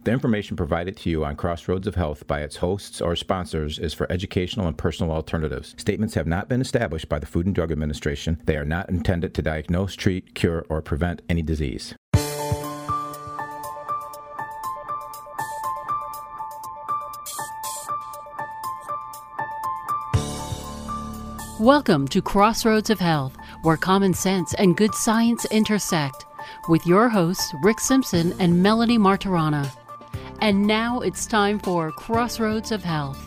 The information provided to you on Crossroads of Health by its hosts or sponsors is for educational and personal alternatives. Statements have not been established by the Food and Drug Administration. They are not intended to diagnose, treat, cure, or prevent any disease. Welcome to Crossroads of Health, where common sense and good science intersect, with your hosts Rick Simpson and Melody Martirana. And now it's time for Crossroads of Health.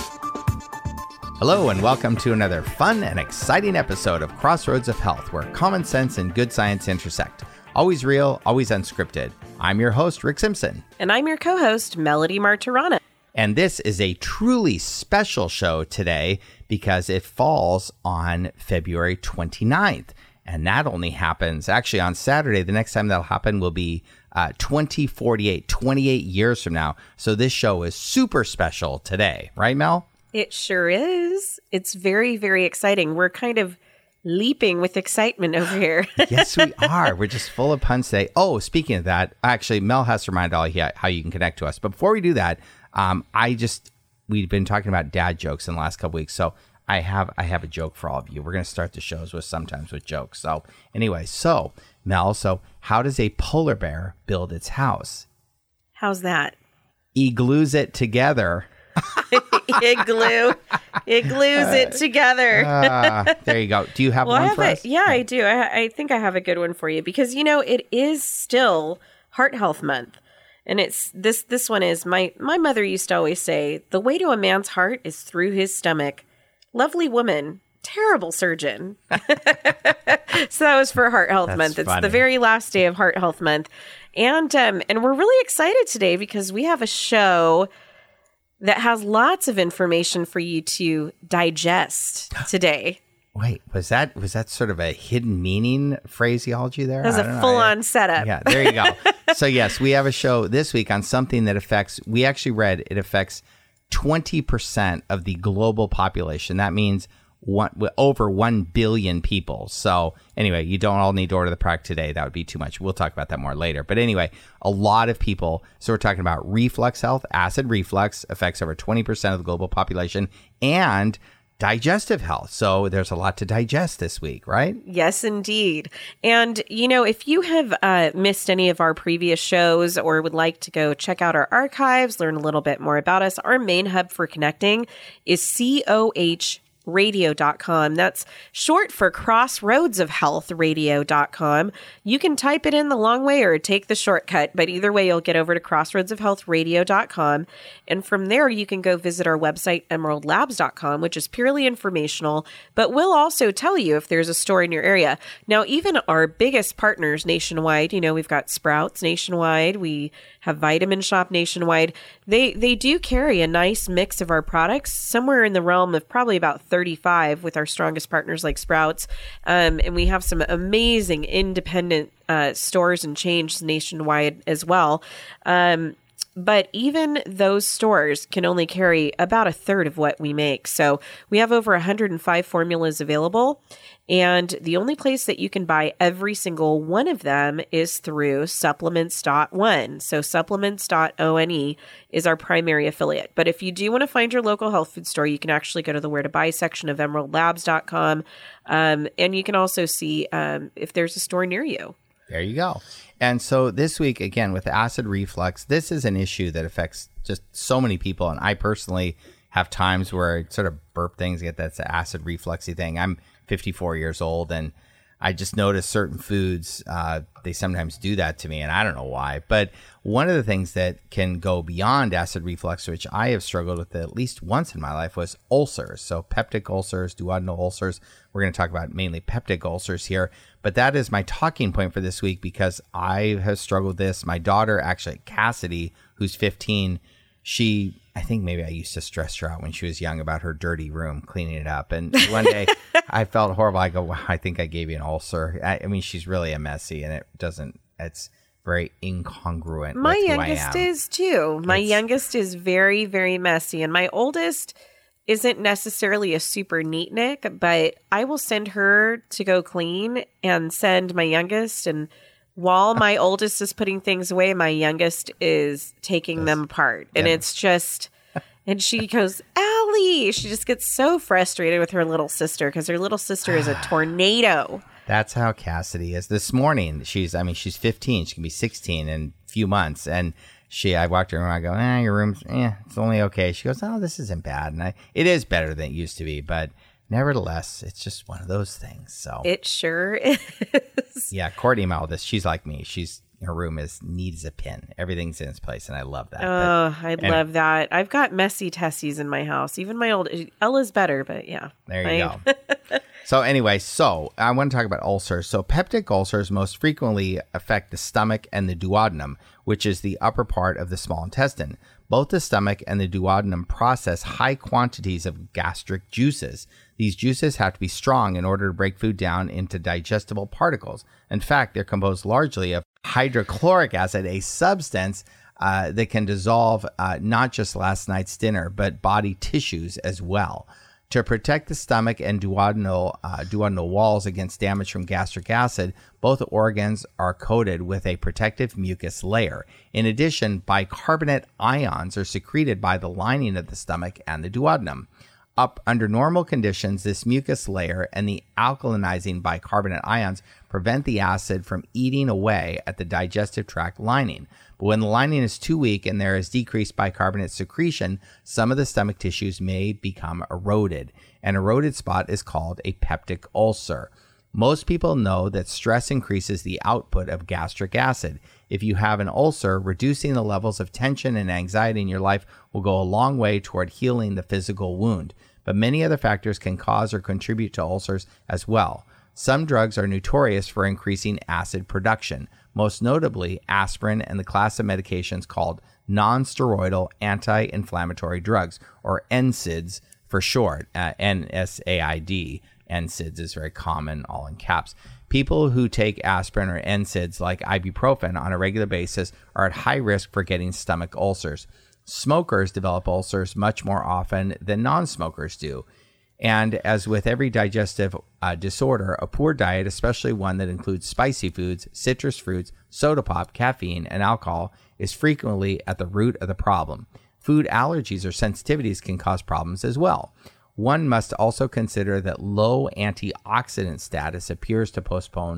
Hello and welcome to another fun and exciting episode of Crossroads of Health, where common sense and good science intersect. Always real, always unscripted. I'm your host, Rick Simpson. And I'm your co-host, Melody Martirana. And this is a truly special show today because it falls on February 29th. And that only happens actually on Saturday. The next time that'll happen will be 2048, 28 years from now. So this show is super special today. Right, Mel? It sure is. It's very, very exciting. We're kind of leaping with excitement over here. Yes, we are. We're just full of puns today. Oh, speaking of that, actually, Mel has to remind all of you how you can connect to us. But before we do that, we've been talking about dad jokes in the last couple weeks. So I have a joke for all of you. We're going to start the shows sometimes with jokes. So anyway, Mel, how does a polar bear build its house? How's that? He glues it together. It glues it together. There you go. Do you have one for us? Yeah, I do. I think I have a good one for you because, it is still Heart Health Month. And it's this one is my mother used to always say, the way to a man's heart is through his stomach. Lovely woman, terrible surgeon. So that was for Heart Health Month. Funny. It's the very last day of Heart Health Month. And we're really excited today because we have a show that has lots of information for you to digest today. Wait, was that sort of a hidden meaning phraseology there? That was a full-on setup. Yeah, there you go. So yes, we have a show this week on something that affects 20% of the global population. That means over 1 billion people. So anyway, you don't all need to order the product today. That would be too much. We'll talk about that more later. But anyway, a lot of people. So we're talking about reflux health. Acid reflux affects over 20% of the global population, and digestive health. So there's a lot to digest this week, right? Yes, indeed. And, if you have missed any of our previous shows or would like to go check out our archives, learn a little bit more about us, our main hub for connecting is COHradio.com. That's short for Crossroads of Health Radio.com. You can type it in the long way or take the shortcut, but either way, you'll get over to Crossroads of Health Radio.com. And from there, you can go visit our website, emeraldlabs.com, which is purely informational, but we'll also tell you if there's a store in your area. Now, even our biggest partners nationwide, we've got Sprouts nationwide, we have Vitamin Shop nationwide. They do carry a nice mix of our products, somewhere in the realm of probably about 35 with our strongest partners like Sprouts. And we have some amazing independent stores and chains nationwide as well. But even those stores can only carry about a third of what we make. So we have over 105 formulas available. And the only place that you can buy every single one of them is through supplements.one. So supplements.one is our primary affiliate. But if you do want to find your local health food store, you can actually go to the where to buy section of emeraldlabs.com. And you can also see if there's a store near you. There you go. And so this week, again, with acid reflux, this is an issue that affects just so many people. And I personally have times where I sort of burp things, get that acid refluxy thing. I'm 54 years old, and I just notice certain foods, they sometimes do that to me, and I don't know why. But one of the things that can go beyond acid reflux, which I have struggled with at least once in my life, was ulcers. So peptic ulcers, duodenal ulcers. We're going to talk about mainly peptic ulcers here. But that is my talking point for this week because I have struggled with this. My daughter, actually, Cassidy, who's 15, I think maybe I used to stress her out when she was young about her dirty room, cleaning it up. And one day I felt horrible. I go, wow, I think I gave you an ulcer. I mean, she's really a messy, and it's very incongruent. My youngest is too. My youngest is very, very messy. And my oldest isn't necessarily a super neatnik, but I will send her to go clean and send my youngest, and while my oldest is putting things away, my youngest is taking them apart. And it's just, and she goes, Allie, she just gets so frustrated with her little sister because her little sister is a tornado. That's how Cassidy is. This morning, she's 15. She can be 16 in a few months. And I walked her room. I go, your room's, it's only okay. She goes, oh, this isn't bad. And it is better than it used to be. But nevertheless, it's just one of those things. So it sure is. Yeah, Courtney, my oldest, she's like me. Her room is neat as a pin. Everything's in its place, and I love that. Oh, love that. I've got messy Tessies in my house. Even my old Ella's better, but yeah. There you go. So anyway, I want to talk about ulcers. So peptic ulcers most frequently affect the stomach and the duodenum, which is the upper part of the small intestine. Both the stomach and the duodenum process high quantities of gastric juices. These juices have to be strong in order to break food down into digestible particles. In fact, they're composed largely of hydrochloric acid, a substance that can dissolve not just last night's dinner, but body tissues as well. To protect the stomach and duodenal walls against damage from gastric acid, both organs are coated with a protective mucus layer. In addition, bicarbonate ions are secreted by the lining of the stomach and the duodenum. Under normal conditions, this mucus layer and the alkalinizing bicarbonate ions prevent the acid from eating away at the digestive tract lining. But when the lining is too weak and there is decreased bicarbonate secretion, some of the stomach tissues may become eroded. An eroded spot is called a peptic ulcer. Most people know that stress increases the output of gastric acid. If you have an ulcer, reducing the levels of tension and anxiety in your life will go a long way toward healing the physical wound. But many other factors can cause or contribute to ulcers as well. Some drugs are notorious for increasing acid production, most notably aspirin and the class of medications called non-steroidal anti-inflammatory drugs, or NSAIDs for short, NSAID. NSAIDs is very common, all in caps. People who take aspirin or NSAIDs like ibuprofen on a regular basis are at high risk for getting stomach ulcers. Smokers develop ulcers much more often than non-smokers do. And as with every digestive disorder, a poor diet, especially one that includes spicy foods, citrus fruits, soda pop, caffeine, and alcohol, is frequently at the root of the problem. Food allergies or sensitivities can cause problems as well. One must also consider that low antioxidant status appears to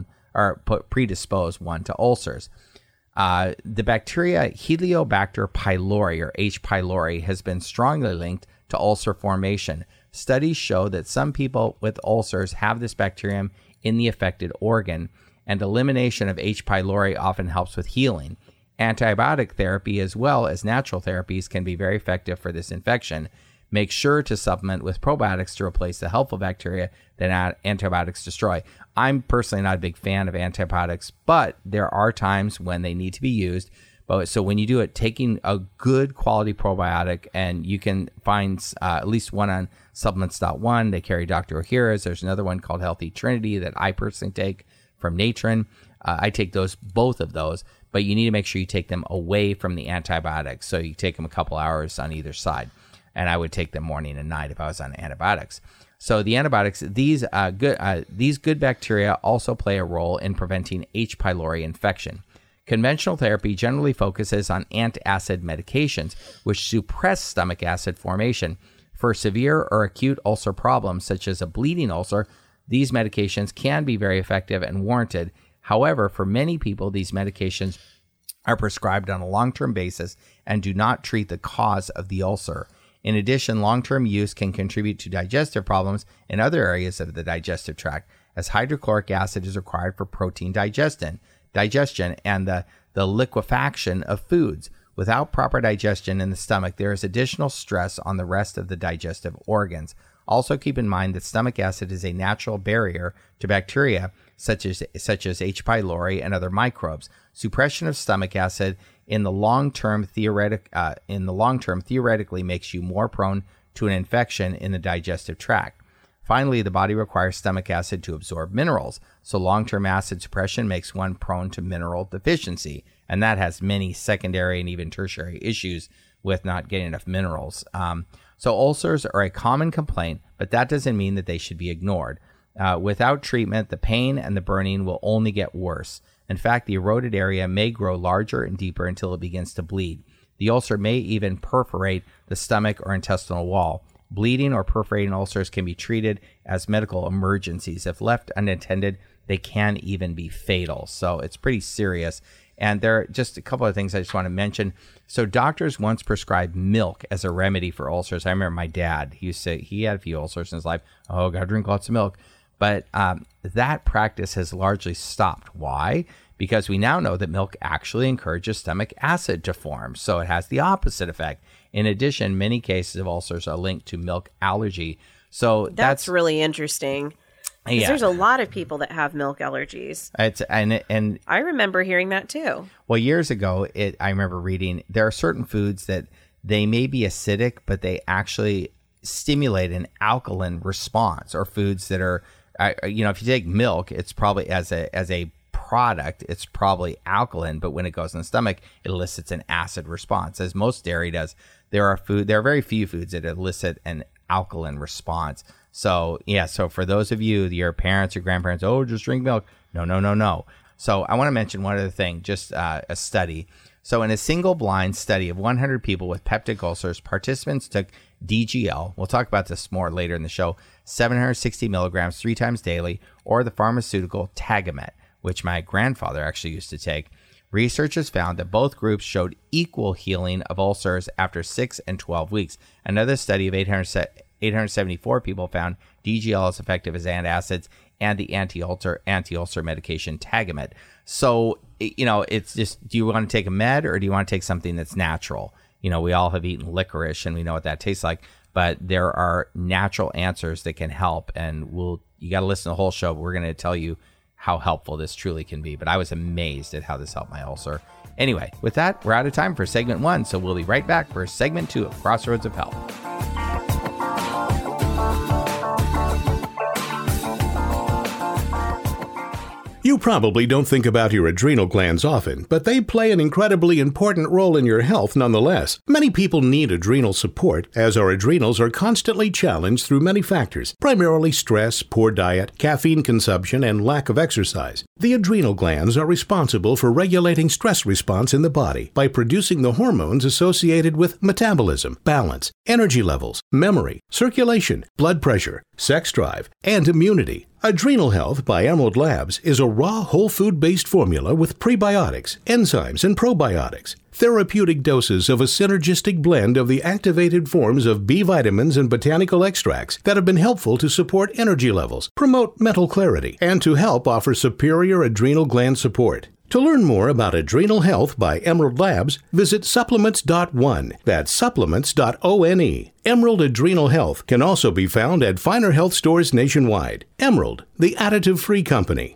predispose one to ulcers. The bacteria Heliobacter pylori, or H. pylori, has been strongly linked to ulcer formation. Studies show that some people with ulcers have this bacterium in the affected organ, and elimination of H. pylori often helps with healing. Antibiotic therapy as well as natural therapies can be very effective for this infection. Make sure to supplement with probiotics to replace the helpful bacteria that antibiotics destroy. I'm personally not a big fan of antibiotics, but there are times when they need to be used. So when you do it, taking a good quality probiotic, and you can find at least one on Supplements.one. They carry Dr. Ohhira's. There's another one called Healthy Trinity that I personally take from Natron. I take both of those, but you need to make sure you take them away from the antibiotics. So you take them a couple hours on either side. And I would take them morning and night if I was on antibiotics. So the antibiotics, these good bacteria also play a role in preventing H. pylori infection. Conventional therapy generally focuses on antacid medications, which suppress stomach acid formation. For severe or acute ulcer problems, such as a bleeding ulcer, these medications can be very effective and warranted. However, for many people, these medications are prescribed on a long-term basis and do not treat the cause of the ulcer. In addition, long-term use can contribute to digestive problems in other areas of the digestive tract, as hydrochloric acid is required for protein digestion and the liquefaction of foods. Without proper digestion in the stomach, there is additional stress on the rest of the digestive organs. Also keep in mind that stomach acid is a natural barrier to bacteria such as H. pylori and other microbes. Suppression of stomach acid in the long term theoretically makes you more prone to an infection in the digestive tract. Finally, the body requires stomach acid to absorb minerals, so long-term acid suppression makes one prone to mineral deficiency, and that has many secondary and even tertiary issues with not getting enough minerals. So ulcers are a common complaint, but that doesn't mean that they should be ignored. Without treatment, the pain and the burning will only get worse. In fact, the eroded area may grow larger and deeper until it begins to bleed. The ulcer may even perforate the stomach or intestinal wall. Bleeding or perforating ulcers can be treated as medical emergencies. If left unattended, they can even be fatal. So it's pretty serious. And there are just a couple of things I just want to mention. So doctors once prescribed milk as a remedy for ulcers. I remember my dad, he had a few ulcers in his life. Oh, got to drink lots of milk. But that practice has largely stopped. Why? Because we now know that milk actually encourages stomach acid to form. So it has the opposite effect. In addition, many cases of ulcers are linked to milk allergy. So that's really interesting. Because there's a lot of people that have milk allergies. And I remember hearing that too. Well, years ago, I remember reading there are certain foods that they may be acidic, but they actually stimulate an alkaline response. Or foods that are, if you take milk, it's probably as a product, it's probably alkaline, but when it goes in the stomach, it elicits an acid response. As most dairy does, there are very few foods that elicit an alkaline response. So for those of you, your parents or grandparents, just drink milk. No. So I want to mention one other thing, just a study. So in a single blind study of 100 people with peptic ulcers, participants took DGL, we'll talk about this more later in the show, 760 milligrams 3 times daily, or the pharmaceutical Tagamet, which my grandfather actually used to take. Researchers found that both groups showed equal healing of ulcers after 6 and 12 weeks. Another study of 874 people found DGL as effective as antacids and the anti-ulcer medication Tagamet. So, it's just, do you want to take a med or do you want to take something that's natural? We all have eaten licorice and we know what that tastes like, but there are natural answers that can help. And you got to listen to the whole show, but we're going to tell you how helpful this truly can be. But I was amazed at how this helped my ulcer. Anyway, with that, we're out of time for segment 1, so we'll be right back for segment 2 of Crossroads of Health. You probably don't think about your adrenal glands often, but they play an incredibly important role in your health nonetheless. Many people need adrenal support, as our adrenals are constantly challenged through many factors, primarily stress, poor diet, caffeine consumption, and lack of exercise. The adrenal glands are responsible for regulating stress response in the body by producing the hormones associated with metabolism, balance, energy levels, memory, circulation, blood pressure, sex drive, and immunity. Adrenal Health by Emerald Labs is a raw whole food-based formula with prebiotics, enzymes, and probiotics. Therapeutic doses of a synergistic blend of the activated forms of B vitamins and botanical extracts that have been helpful to support energy levels, promote mental clarity, and to help offer superior adrenal gland support. To learn more about Adrenal Health by Emerald Labs, visit supplements.one. That's supplements.one. Emerald Adrenal Health can also be found at finer health stores nationwide. Emerald, the additive-free company.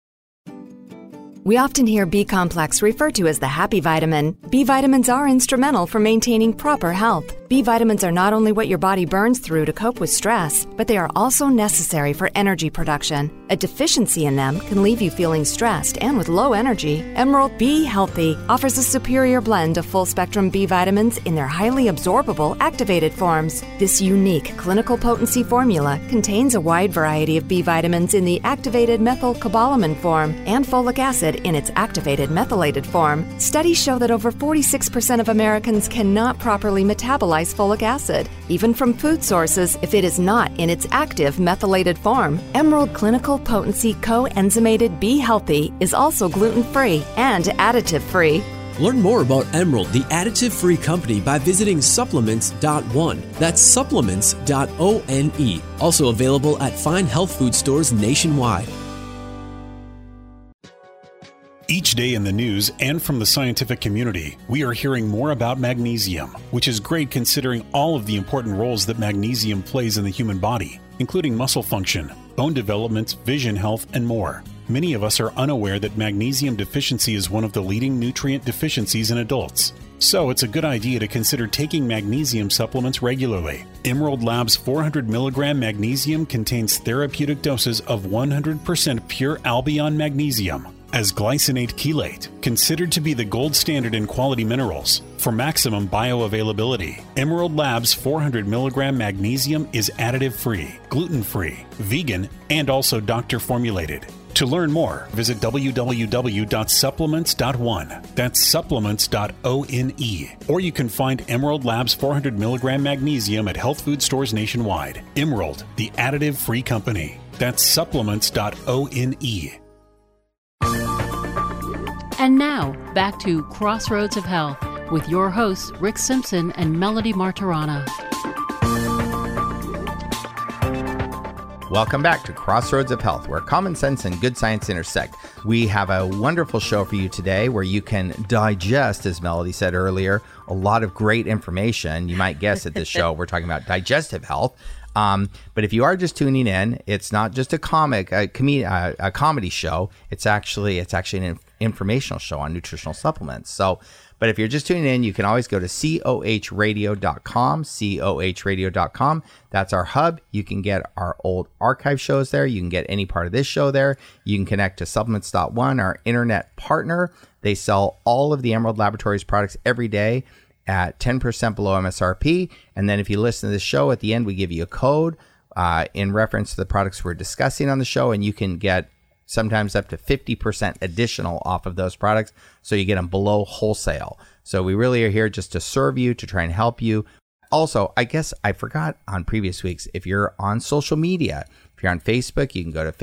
We often hear B-complex referred to as the happy vitamin. B vitamins are instrumental for maintaining proper health. B vitamins are not only what your body burns through to cope with stress, but they are also necessary for energy production. A deficiency in them can leave you feeling stressed and with low energy. Emerald B Healthy offers a superior blend of full-spectrum B vitamins in their highly absorbable activated forms. This unique clinical potency formula contains a wide variety of B vitamins in the activated methylcobalamin form and folic acid in its activated methylated form. Studies show that over 46% of Americans cannot properly metabolize folic acid, even from food sources, if it is not in its active methylated form. Emerald Clinical Potency Coenzymated B Healthy is also gluten-free and additive-free. Learn more about Emerald, the additive-free company, by visiting supplements.one. That's supplements.one. Also available at fine health food stores nationwide. Each day in the news and from the scientific community, we are hearing more about magnesium, which is great considering all of the important roles that magnesium plays in the human body, including muscle function, bone development, vision health, and more. Many of us are unaware that magnesium deficiency is one of the leading nutrient deficiencies in adults. So it's a good idea to consider taking magnesium supplements regularly. Emerald Labs 400 milligram magnesium contains therapeutic doses of 100% pure Albion magnesium as glycinate chelate, considered to be the gold standard in quality minerals. For maximum bioavailability, Emerald Labs 400 milligram magnesium is additive-free, gluten-free, vegan, and also doctor-formulated. To learn more, visit www.supplements.one. That's supplements.one. Or you can find Emerald Labs 400 milligram magnesium at health food stores nationwide. Emerald, the additive-free company. That's supplements.one. And now, back to Crossroads of Health with your hosts, Rick Simpson and Melody Martirana. Welcome back to Crossroads of Health, where common sense and good science intersect. We have a wonderful show for you today where you can digest, as Melody said earlier, a lot of great information. You might guess at this show we're talking about digestive health. But if you are just tuning in, it's not just a comedy show. It's actually an informational show on nutritional supplements. But if you're just tuning in, you can always go to cohradio.com, cohradio.com. That's our hub. You can get our old archive shows there. You can get any part of this show there. You can connect to Supplements.one, our internet partner. They sell all of the Emerald Laboratories products every day at 10% below MSRP. And then if you listen to this show, at the end, we give you a code in reference to the products we're discussing on the show, and you can get sometimes up to 50% additional off of those products. So you get them below wholesale. So we really are here just to serve you, to try and help you. Also, I guess I forgot on previous weeks, if you're on social media, if you're on Facebook, you can go to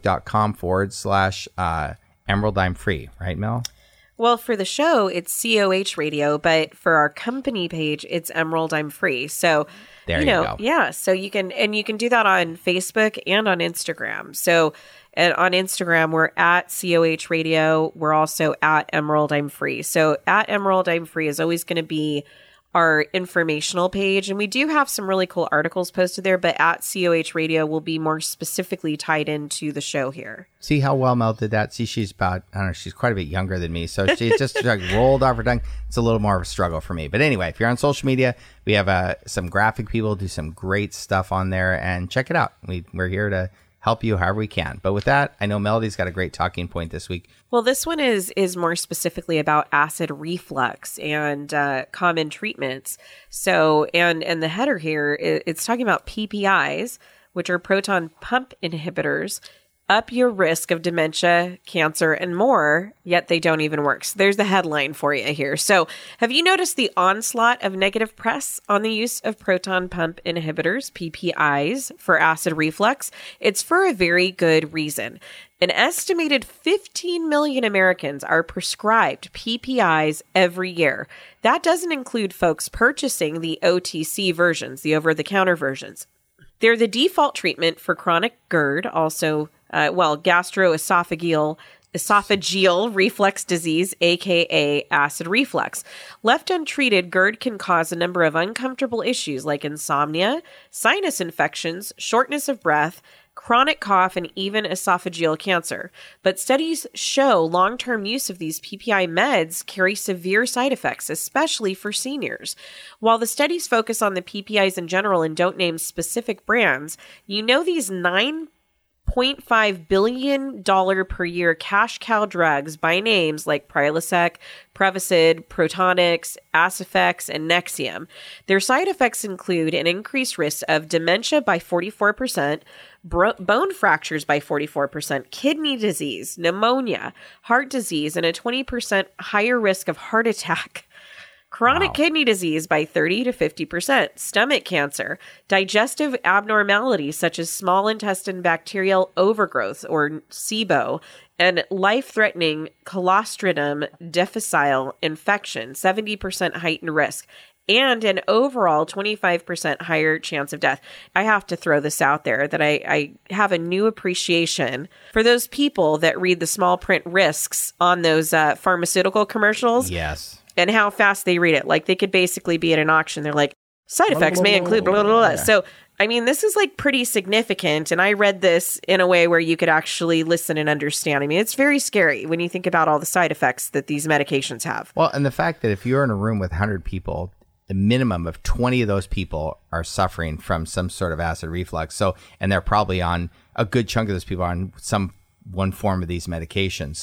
facebook.com/Emerald I'm Free. Right, Mel? Well, for the show, it's COH Radio, but for our company page, it's Emerald I'm Free. So, there you go. Yeah. So you can do that on Facebook and on Instagram. So on Instagram, we're at COH Radio. We're also at Emerald I'm Free. So at Emerald I'm Free is always going to be our informational page. And we do have some really cool articles posted there, but at COH Radio will be more specifically tied into the show here. See how well Mel did that? See, she's about, I don't know, she's quite a bit younger than me. So she just like rolled off her tongue. It's a little more of a struggle for me. But anyway, if you're on social media, we have some graphic people do some great stuff on there, and check it out. We're here to help you however we can. But with that, I know Melody's got a great talking point this week. Well, this one is more specifically about acid reflux and common treatments. So, and the header here, it's talking about PPIs, which are proton pump inhibitors, up your risk of dementia, cancer, and more, yet they don't even work. So there's the headline for you here. So have you noticed the onslaught of negative press on the use of proton pump inhibitors, PPIs, for acid reflux? It's for a very good reason. An estimated 15 million Americans are prescribed PPIs every year. That doesn't include folks purchasing the OTC versions, the over-the-counter versions. They're the default treatment for chronic GERD, also gastroesophageal reflux disease, aka acid reflux. Left untreated, GERD can cause a number of uncomfortable issues like insomnia, sinus infections, shortness of breath, chronic cough, and even esophageal cancer. But studies show long-term use of these PPI meds carry severe side effects, especially for seniors. While the studies focus on the PPIs in general and don't name specific brands, you know these $9.5 billion per year cash cow drugs by names like Prilosec, Prevacid, Protonix, Acifex, and Nexium. Their side effects include an increased risk of dementia by 44%, bone fractures by 44%, kidney disease, pneumonia, heart disease, and a 20% higher risk of heart attack. Chronic kidney disease by 30 to 50%, stomach cancer, digestive abnormalities such as small intestine bacterial overgrowth or SIBO, and life-threatening Clostridium difficile infection, 70% heightened risk, and an overall 25% higher chance of death. I have to throw this out there that I have a new appreciation for those people that read the small print risks on those pharmaceutical commercials. Yes. And how fast they read it. Like they could basically be at an auction. They're like, side effects may include blah, blah, blah. Yeah. So, I mean, this is like pretty significant. And I read this in a way where you could actually listen and understand. I mean, it's very scary when you think about all the side effects that these medications have. Well, and the fact that if you're in a room with 100 people, the minimum of 20 of those people are suffering from some sort of acid reflux. So, and they're probably on, a good chunk of those people are on one form of these medications. So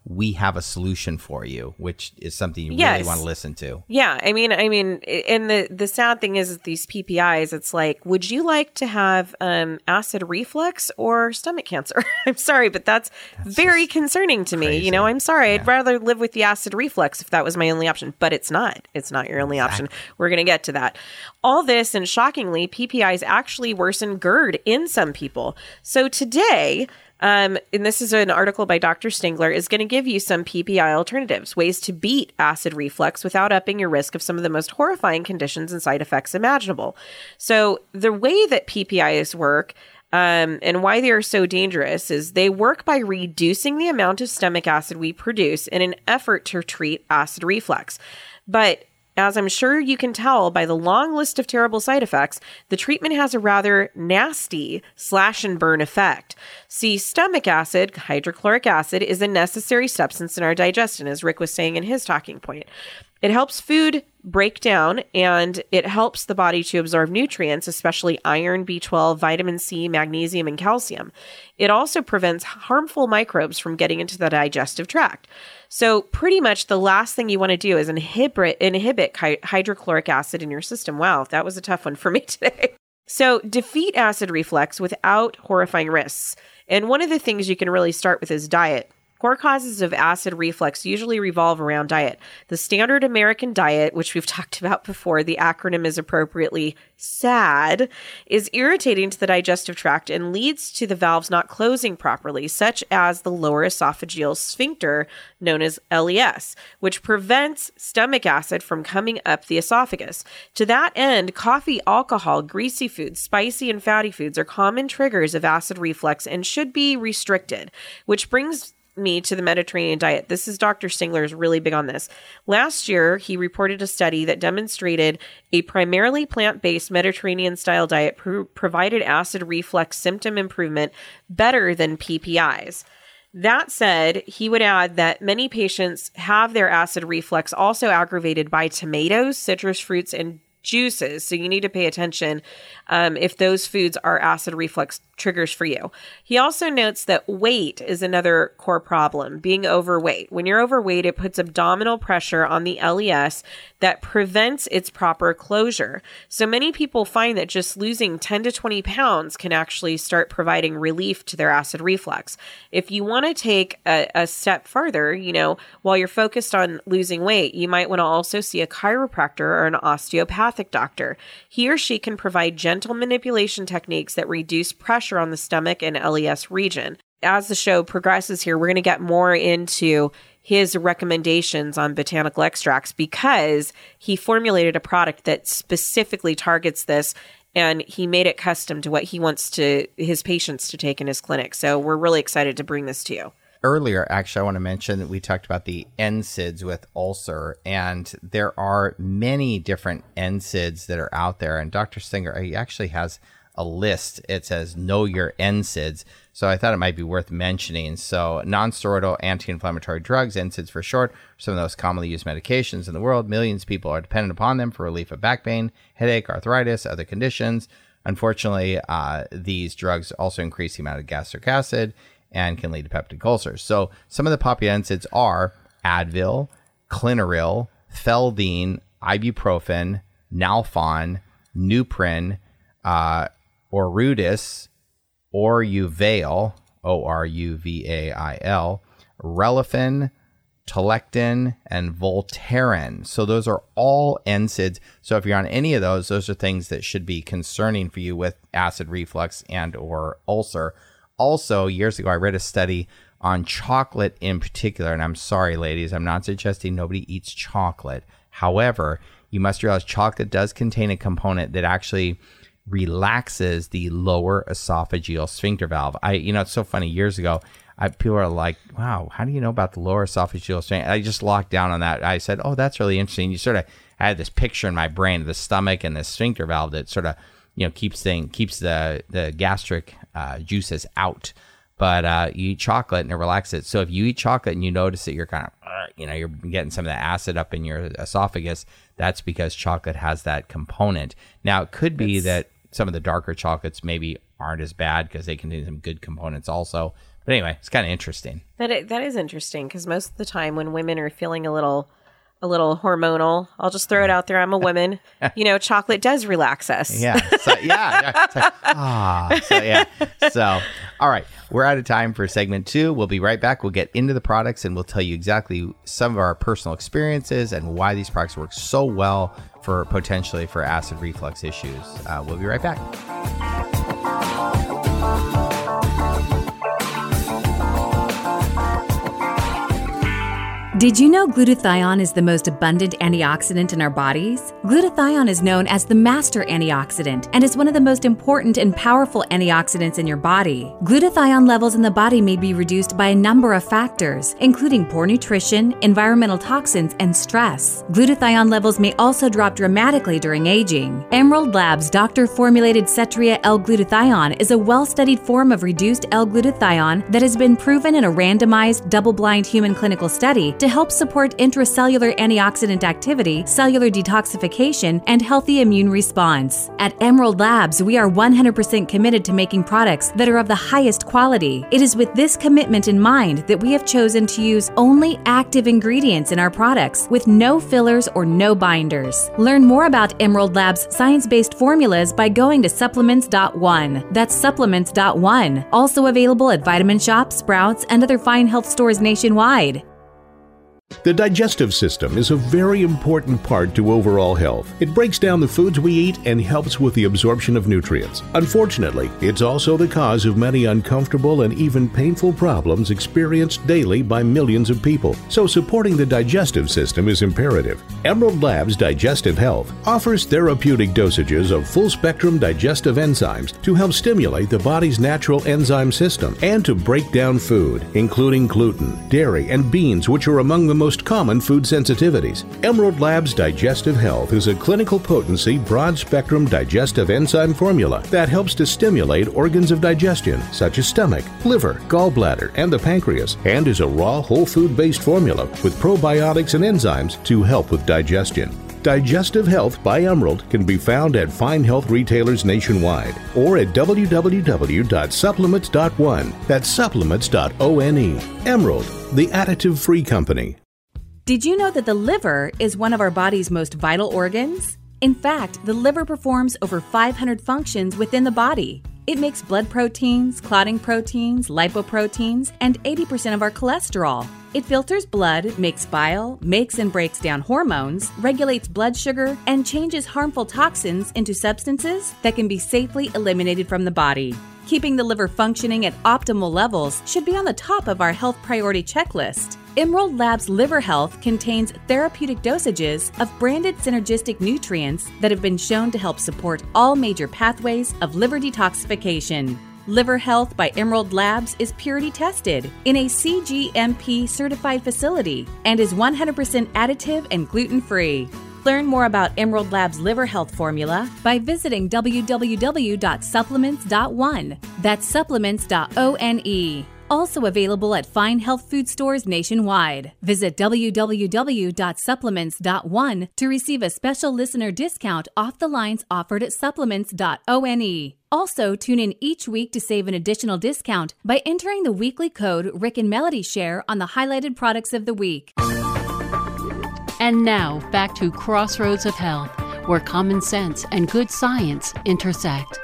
we have a solution for you, which is something you really want to listen to. Yeah. I mean, and the sad thing is that these PPIs, it's like, would you like to have acid reflux or stomach cancer? I'm sorry, but that's very concerning to me. crazy. You know, I'm sorry. I'd rather live with the acid reflux if that was my only option, but it's not. It's not your only option. We're going to get to that. All this, and shockingly, PPIs actually worsen GERD in some people. So today, and this is an article by Dr. Stingler, is going to give you some PPI alternatives, ways to beat acid reflux without upping your risk of some of the most horrifying conditions and side effects imaginable. So the way that PPIs work and why they are so dangerous is they work by reducing the amount of stomach acid we produce in an effort to treat acid reflux. But as I'm sure you can tell by the long list of terrible side effects, the treatment has a rather nasty slash and burn effect. See, stomach acid, hydrochloric acid, is a necessary substance in our digestion, as Rick was saying in his talking point. It helps food break down, and it helps the body to absorb nutrients, especially iron, B12, vitamin C, magnesium, and calcium. It also prevents harmful microbes from getting into the digestive tract. So pretty much the last thing you want to do is inhibit hydrochloric acid in your system. Wow, that was a tough one for me today. So defeat acid reflux without horrifying risks. And one of the things you can really start with is diet. Core causes of acid reflux usually revolve around diet. The standard American diet, which we've talked about before, the acronym is appropriately SAD, is irritating to the digestive tract and leads to the valves not closing properly, such as the lower esophageal sphincter, known as LES, which prevents stomach acid from coming up the esophagus. To that end, coffee, alcohol, greasy foods, spicy and fatty foods are common triggers of acid reflux and should be restricted, which brings me to the Mediterranean diet. This is Dr. Stingler is really big on this. Last year, he reported a study that demonstrated a primarily plant-based Mediterranean-style diet provided acid reflux symptom improvement better than PPIs. That said, he would add that many patients have their acid reflux also aggravated by tomatoes, citrus fruits, and juices. So you need to pay attention if those foods are acid reflux triggers for you. He also notes that weight is another core problem, being overweight. When you're overweight, it puts abdominal pressure on the LES that prevents its proper closure. So many people find that just losing 10 to 20 pounds can actually start providing relief to their acid reflux. If you want to take a step further, you know, while you're focused on losing weight, you might want to also see a chiropractor or an osteopathic doctor. He or she can provide gentle manipulation techniques that reduce pressure on the stomach and LES region. As the show progresses here, we're going to get more into his recommendations on botanical extracts because he formulated a product that specifically targets this, and he made it custom to what he wants his patients to take in his clinic. So we're really excited to bring this to you. Earlier, actually, I want to mention that we talked about the NSAIDs with ulcer, and there are many different NSAIDs that are out there. And Dr. Stingler, he actually has a list. It says know your NSAIDs. So I thought it might be worth mentioning. So non-steroidal anti-inflammatory drugs, NSAIDs for short, are some of the most commonly used medications in the world. Millions of people are dependent upon them for relief of back pain, headache, arthritis, other conditions. Unfortunately, these drugs also increase the amount of gastric acid and can lead to peptic ulcers. So some of the popular NSAIDs are Advil, Clinaril, Feldene, ibuprofen, Nalfon, Nuprin, Orudis, Oruvail, Oruvail, Relafin, Telectin, and Voltaren. So those are all NSAIDs. So if you're on any of those are things that should be concerning for you with acid reflux and or ulcer. Also, years ago, I read a study on chocolate in particular, and I'm sorry, ladies, I'm not suggesting nobody eats chocolate. However, you must realize chocolate does contain a component that actually relaxes the lower esophageal sphincter valve. It's so funny. Years ago, people are like, wow, how do you know about the lower esophageal sphincter? I just locked down on that. I said, oh, that's really interesting. I had this picture in my brain of the stomach and the sphincter valve that sort of, keeps the gastric juices out. But you eat chocolate and it relaxes it. So if you eat chocolate and you notice that you're kind of, you're getting some of the acid up in your esophagus, that's because chocolate has that component. Now, it could be that some of the darker chocolates maybe aren't as bad because they contain some good components also. But anyway, it's kind of interesting. That is interesting because most of the time when women are feeling a little hormonal, I'll just throw it out there. I'm a woman. Chocolate does relax us. Yeah. So, So, all right. We're out of time for segment 2. We'll be right back. We'll get into the products and we'll tell you exactly some of our personal experiences and why these products work so well for acid reflux issues. We'll be right back. Did you know glutathione is the most abundant antioxidant in our bodies? Glutathione is known as the master antioxidant and is one of the most important and powerful antioxidants in your body. Glutathione levels in the body may be reduced by a number of factors, including poor nutrition, environmental toxins, and stress. Glutathione levels may also drop dramatically during aging. Emerald Labs' doctor-formulated Cetria L-glutathione is a well-studied form of reduced L-glutathione that has been proven in a randomized, double-blind human clinical study to help support intracellular antioxidant activity, cellular detoxification, and healthy immune response. At Emerald Labs, we are 100% committed to making products that are of the highest quality. It is with this commitment in mind that we have chosen to use only active ingredients in our products with no fillers or no binders. Learn more about Emerald Labs' science-based formulas by going to supplements.one. That's supplements.one. Also available at Vitamin Shoppe, Sprouts, and other fine health stores nationwide. The digestive system is a very important part to overall health. It breaks down the foods we eat and helps with the absorption of nutrients. Unfortunately, it's also the cause of many uncomfortable and even painful problems experienced daily by millions of people. So supporting the digestive system is imperative. Emerald Labs Digestive Health offers therapeutic dosages of full-spectrum digestive enzymes to help stimulate the body's natural enzyme system and to break down food, including gluten, dairy, and beans, which are among the most common food sensitivities. Emerald Labs Digestive Health is a clinical potency, broad-spectrum digestive enzyme formula that helps to stimulate organs of digestion, such as stomach, liver, gallbladder, and the pancreas, and is a raw, whole food-based formula with probiotics and enzymes to help with digestion. Digestive Health by Emerald can be found at fine health retailers nationwide or at www.supplements.one. That's supplements.one. Emerald, the additive-free company. Did you know that the liver is one of our body's most vital organs? In fact, the liver performs over 500 functions within the body. It makes blood proteins, clotting proteins, lipoproteins, and 80% of our cholesterol. It filters blood, makes bile, makes and breaks down hormones, regulates blood sugar, and changes harmful toxins into substances that can be safely eliminated from the body. Keeping the liver functioning at optimal levels should be on the top of our health priority checklist. Emerald Labs Liver Health contains therapeutic dosages of branded synergistic nutrients that have been shown to help support all major pathways of liver detoxification. Liver Health by Emerald Labs is purity tested in a CGMP certified facility and is 100% additive and gluten-free. Learn more about Emerald Labs Liver Health formula by visiting www.supplements.one. That's supplements.one. Also available at fine health food stores nationwide. Visit www.supplements.one to receive a special listener discount off the lines offered at supplements.one. Also, tune in each week to save an additional discount by entering the weekly code Rick and Melody Share on the highlighted products of the week. And now, back to Crossroads of Health, where common sense and good science intersect.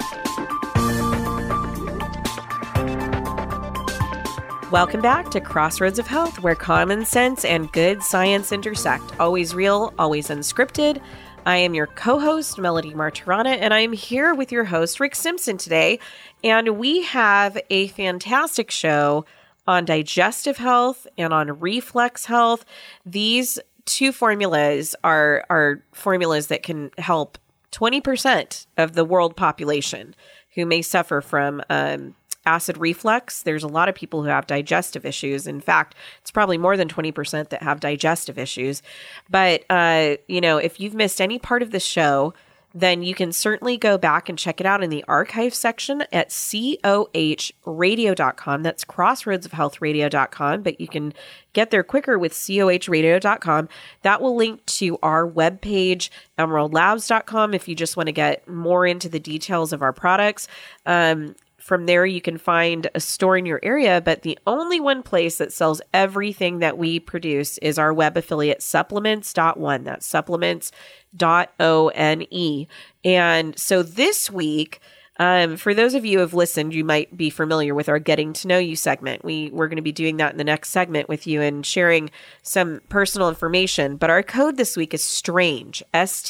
Welcome back to Crossroads of Health, where common sense and good science intersect. Always real, always unscripted. I am your co-host, Melody Martirana, and I'm here with your host, Rick Simpson, today. And we have a fantastic show on digestive health and on reflux health. These two formulas are formulas that can help 20% of the world population who may suffer from acid reflux. There's a lot of people who have digestive issues. In fact, it's probably more than 20% that have digestive issues. But, if you've missed any part of the show, then you can certainly go back and check it out in the archive section at cohradio.com. That's crossroadsofhealthradio.com, but you can get there quicker with cohradio.com. That will link to our webpage, emeraldlabs.com, if you just want to get more into the details of our products. From there, you can find a store in your area, but the only one place that sells everything that we produce is our web affiliate, supplements.one. That's supplements.one. And so this week, for those of you who have listened, you might be familiar with our Getting to Know You segment. We're going to be doing that in the next segment with you and sharing some personal information. But our code this week is STRANGE,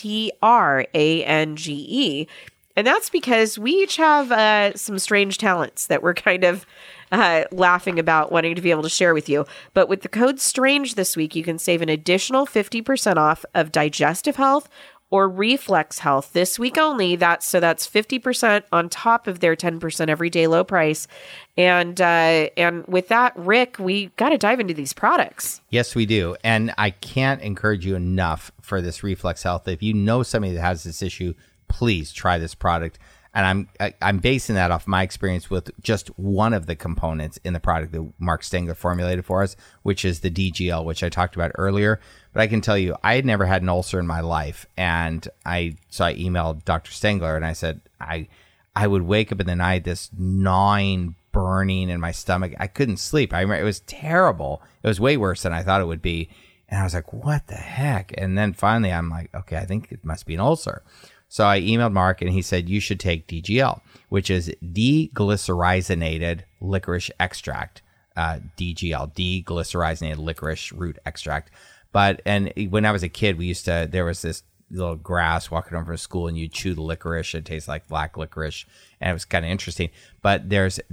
STRANGE. And that's because we each have some strange talents that we're kind of laughing about wanting to be able to share with you. But with the code STRANGE this week, you can save an additional 50% off of digestive health or reflex health this week only. That's 50% on top of their 10% everyday low price. And with that, Rick, we got to dive into these products. Yes, we do. And I can't encourage you enough for this reflex health. If you know somebody that has this issue, please try this product. And I'm basing that off my experience with just one of the components in the product that Mark Stengler formulated for us, which is the DGL, which I talked about earlier. But I can tell you, I had never had an ulcer in my life. And I emailed Dr. Stengler and I said, I would wake up in the night, this gnawing, burning in my stomach. I couldn't sleep. I remember it was terrible. It was way worse than I thought it would be. And I was like, what the heck? And then finally, I'm like, okay, I think it must be an ulcer. So I emailed Mark and he said, you should take DGL, which is deglycerinated licorice extract, DGL, deglycerinated licorice root extract. And when I was a kid, there was this little grass walking home from school and you chew the licorice. It tastes like black licorice and it was kind of interesting. But there's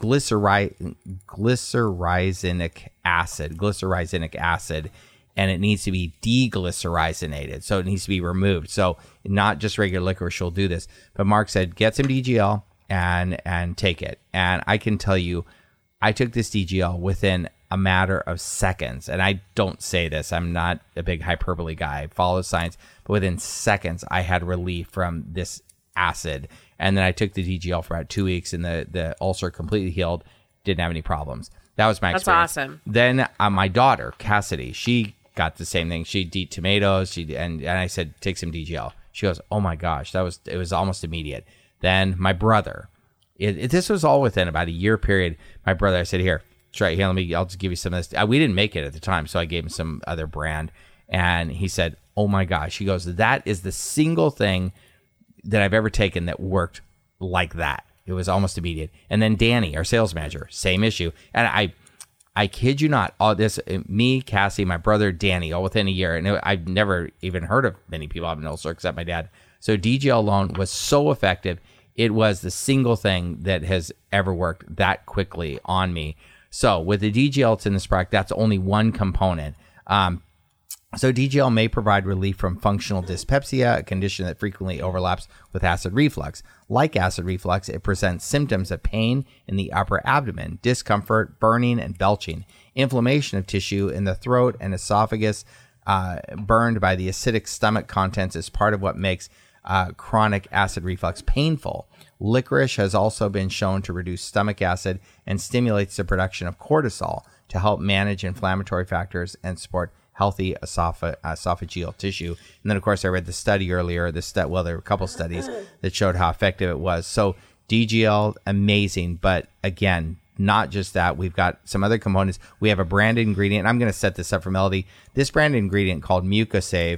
glycyrrhizinic acid. And it needs to be deglycerinated. So it needs to be removed. So not just regular licorice will do this. But Mark said, get some DGL and take it. And I can tell you, I took this DGL within a matter of seconds. And I don't say this. I'm not a big hyperbole guy. I follow science. But within seconds, I had relief from this acid. And then I took the DGL for about 2 weeks and the ulcer completely healed. Didn't have any problems. That was my experience. That's awesome. Then my daughter, Cassidy, she got the same thing. She'd eat tomatoes. And I said, take some DGL. She goes, oh my gosh, it was almost immediate. Then my brother, this was all within about a year period. My brother, I said, here, try here. I'll just give you some of this. We didn't make it at the time, so I gave him some other brand. And he said, oh my gosh. He goes, that is the single thing that I've ever taken that worked like that. It was almost immediate. And then Danny, our sales manager, same issue. And I kid you not, all this, me, Cassie, my brother, Danny, all within a year. And I've never even heard of many people having an ulcer except my dad. So DGL alone was so effective. It was the single thing that has ever worked that quickly on me. So with the DGL that's in this product, that's only one component. So DGL may provide relief from functional dyspepsia, a condition that frequently overlaps with acid reflux. Like acid reflux, it presents symptoms of pain in the upper abdomen, discomfort, burning, and belching, inflammation of tissue in the throat and esophagus, burned by the acidic stomach contents is part of what makes chronic acid reflux painful. Licorice has also been shown to reduce stomach acid and stimulates the production of cortisol to help manage inflammatory factors and support healthy esophageal tissue. And then, of course, I read the study earlier. There were a couple studies that showed how effective it was. So DGL, amazing. But again, not just that. We've got some other components. We have a branded ingredient. I'm going to set this up for Melody. This branded ingredient called Mucosave,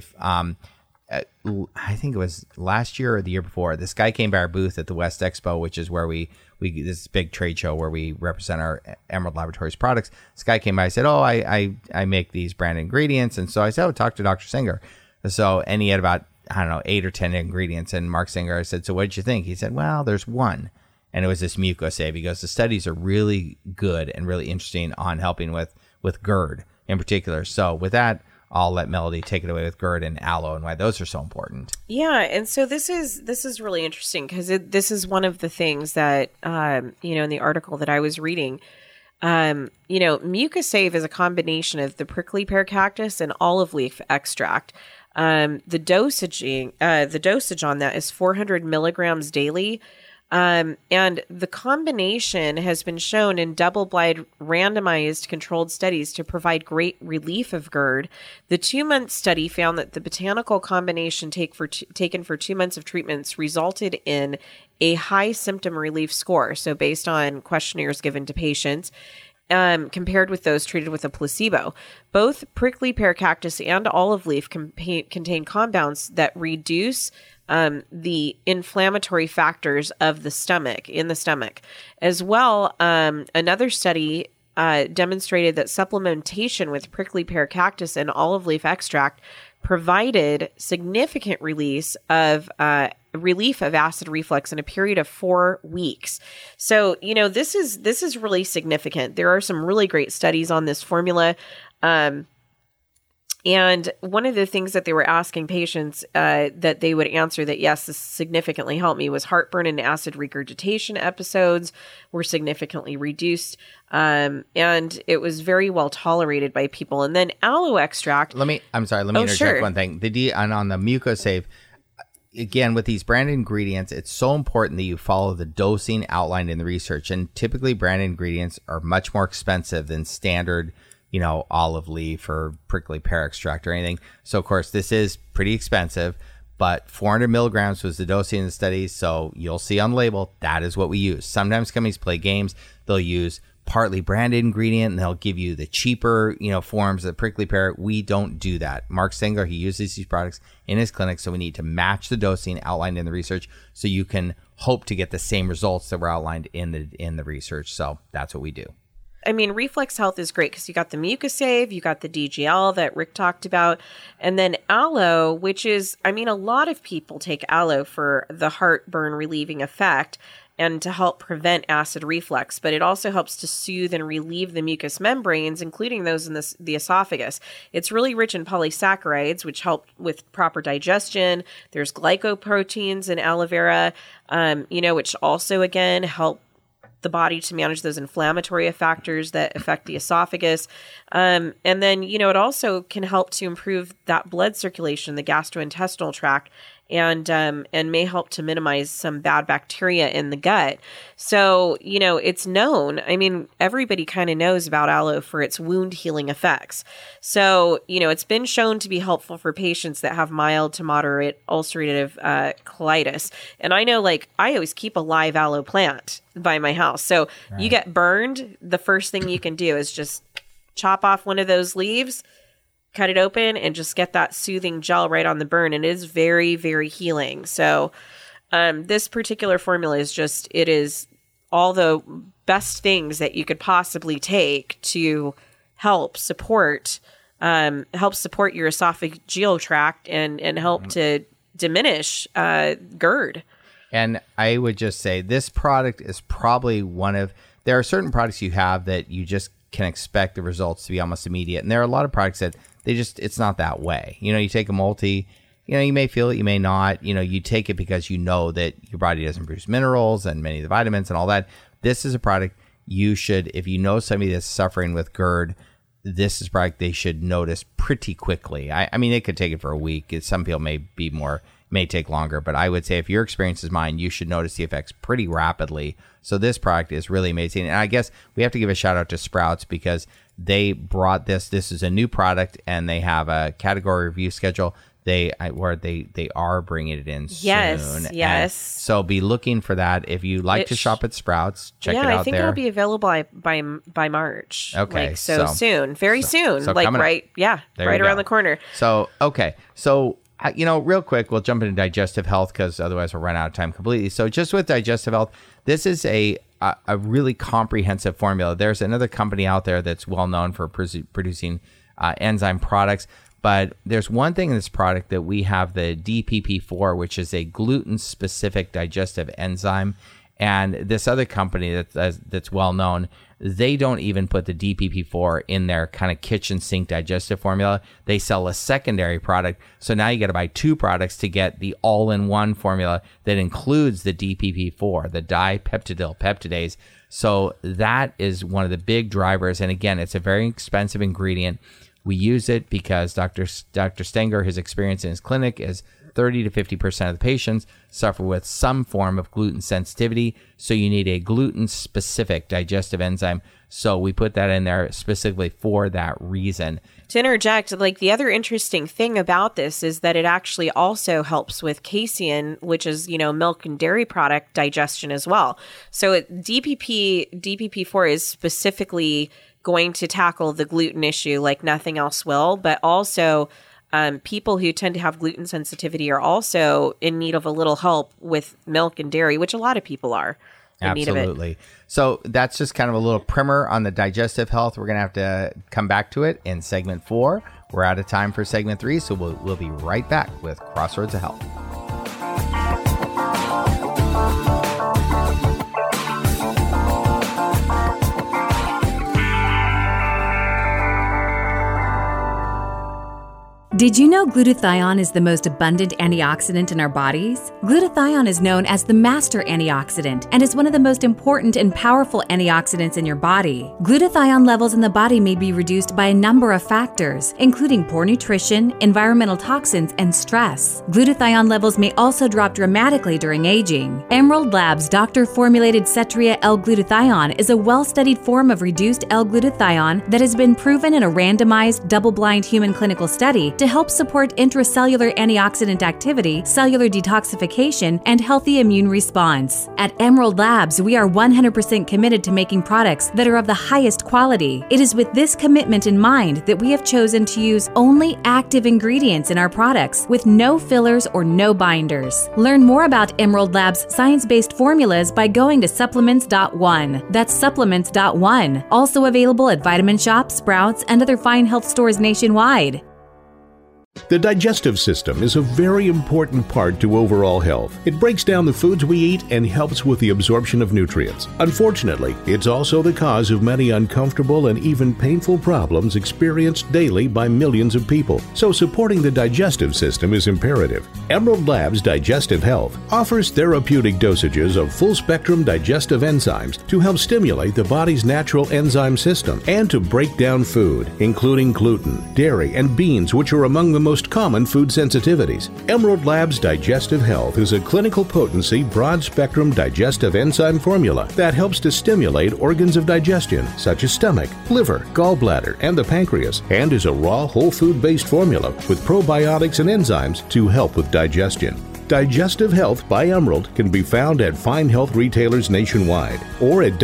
I think it was last year or the year before. This guy came by our booth at the West Expo, which is where we this big trade show where we represent our Emerald Laboratories products. This guy came by and said, oh, I make these brand ingredients. And so I said, oh, talk to Dr. Singer. So, and he had about, 8 or 10 ingredients. And Mark Singer, I said, so what did you think? He said, well, there's one. And it was this Mucosave. He goes, the studies are really good and really interesting on helping with GERD in particular. So with that, I'll let Melody take it away with GERD and aloe and why those are so important. Yeah, and so this is really interesting because this is one of the things that in the article that I was reading, Mucosave is a combination of the prickly pear cactus and olive leaf extract. The dosage on that is 400 milligrams daily. And the combination has been shown in double-blind randomized controlled studies to provide great relief of GERD. The 2-month study found that the botanical combination taken for 2 months of treatments resulted in a high symptom relief score. So based on questionnaires given to patients, compared with those treated with a placebo. Both prickly pear cactus and olive leaf contain compounds that reduce the inflammatory factors of the stomach, in the stomach. As well, another study demonstrated that supplementation with prickly pear cactus and olive leaf extract provided significant relief of acid reflux in a period of 4 weeks. So, this is really significant. There are some really great studies on this formula. And one of the things that they were asking patients that they would answer that, yes, this significantly helped me, was heartburn and acid regurgitation episodes were significantly reduced. And it was very well tolerated by people. And then aloe extract. Let me interject one thing. On the Mucosave, again, with these branded ingredients, it's so important that you follow the dosing outlined in the research. And typically branded ingredients are much more expensive than standard olive leaf or prickly pear extract or anything. So, of course, this is pretty expensive, but 400 milligrams was the dosing in the study. So you'll see on the label, that is what we use. Sometimes companies play games. They'll use partly branded ingredient and they'll give you the cheaper, forms of prickly pear. We don't do that. Mark Stengler, he uses these products in his clinic. So we need to match the dosing outlined in the research so you can hope to get the same results that were outlined in the research. So that's what we do. I mean, Reflex Health is great because you got the Mucosave, you got the DGL that Rick talked about, and then aloe, which is, a lot of people take aloe for the heartburn relieving effect and to help prevent acid reflux, but it also helps to soothe and relieve the mucous membranes, including those in the esophagus. It's really rich in polysaccharides, which help with proper digestion. There's glycoproteins in aloe vera, which also, again, help the body to manage those inflammatory factors that affect the esophagus. And then, it also can help to improve that blood circulation, the gastrointestinal tract, and may help to minimize some bad bacteria in the gut. So, it's known. Everybody kind of knows about aloe for its wound healing effects. So, it's been shown to be helpful for patients that have mild to moderate ulcerative colitis. And I know, I always keep a live aloe plant by my house. So You get burned, the first thing you can do is just chop off one of those leaves, cut it open, and just get that soothing gel right on the burn. And it is very, very healing. So this particular formula it is all the best things that you could possibly take to help support your esophageal tract and help to diminish GERD. And I would just say this product is probably there are certain products you have that you just can expect the results to be almost immediate. And there are a lot of products that it's not that way. You take a multi, you may feel it, you may not, you take it because that your body doesn't produce minerals and many of the vitamins and all that. This is a product you should, if you know somebody that's suffering with GERD, this is a product they should notice pretty quickly. They could take it for a week. Some people may take longer, but I would say if your experience is mine, you should notice the effects pretty rapidly. So this product is really amazing. And I guess we have to give a shout out to Sprouts because they brought this. This is a new product and they have a category review schedule. They are bringing it in soon. Yes. And so be looking for that. If you like to shop at Sprouts, check it out there. Yeah, I think it'll be available by March. Okay. Soon. Very soon. So right around the corner. So, okay. So, real quick, we'll jump into digestive health because otherwise we'll run out of time completely. So just with digestive health, this is a really comprehensive formula. There's another company out there that's well known for producing enzyme products, but there's one thing in this product that we have, the DPP4, which is a gluten-specific digestive enzyme. And this other company that's well known, they don't even put the DPP4 in their kind of kitchen sink digestive formula. They sell a secondary product. So now you got to buy 2 products to get the all-in-one formula that includes the DPP4, the dipeptidyl peptidase. So that is one of the big drivers. And again, it's a very expensive ingredient. We use it because Dr. Stenger, his experience in his clinic is 30 to 50% of the patients suffer with some form of gluten sensitivity. So you need a gluten-specific digestive enzyme. So we put that in there specifically for that reason. To interject, like the other interesting thing about this is that it actually also helps with casein, which is, milk and dairy product digestion as well. So DPP-4 is specifically going to tackle the gluten issue like nothing else will, but also people who tend to have gluten sensitivity are also in need of a little help with milk and dairy, which a lot of people are. Absolutely. So that's just kind of a little primer on the digestive health. We're going to have to come back to it in segment 4. We're out of time for segment 3, so we'll be right back with Crossroads of Health. Did you know glutathione is the most abundant antioxidant in our bodies? Glutathione is known as the master antioxidant and is one of the most important and powerful antioxidants in your body. Glutathione levels in the body may be reduced by a number of factors, including poor nutrition, environmental toxins, and stress. Glutathione levels may also drop dramatically during aging. Emerald Labs' doctor-formulated Cetria L-glutathione is a well-studied form of reduced L-glutathione that has been proven in a randomized, double-blind human clinical study to help support intracellular antioxidant activity, cellular detoxification, and healthy immune response. At Emerald Labs, we are 100% committed to making products that are of the highest quality. It is with this commitment in mind that we have chosen to use only active ingredients in our products with no fillers or no binders. Learn more about Emerald Labs' science-based formulas by going to supplements.one. That's supplements.one. Also available at Vitamin Shoppe, Sprouts, and other fine health stores nationwide. The digestive system is a very important part to overall health. It breaks down the foods we eat and helps with the absorption of nutrients. Unfortunately, it's also the cause of many uncomfortable and even painful problems experienced daily by millions of people. So supporting the digestive system is imperative. Emerald Labs Digestive Health offers therapeutic dosages of full-spectrum digestive enzymes to help stimulate the body's natural enzyme system and to break down food, including gluten, dairy, and beans, which are among the most common food sensitivities. Emerald Labs Digestive Health is a clinical potency, broad-spectrum digestive enzyme formula that helps to stimulate organs of digestion, such as stomach, liver, gallbladder, and the pancreas, and is a raw, whole food-based formula with probiotics and enzymes to help with digestion. Digestive Health by Emerald can be found at fine health retailers nationwide or at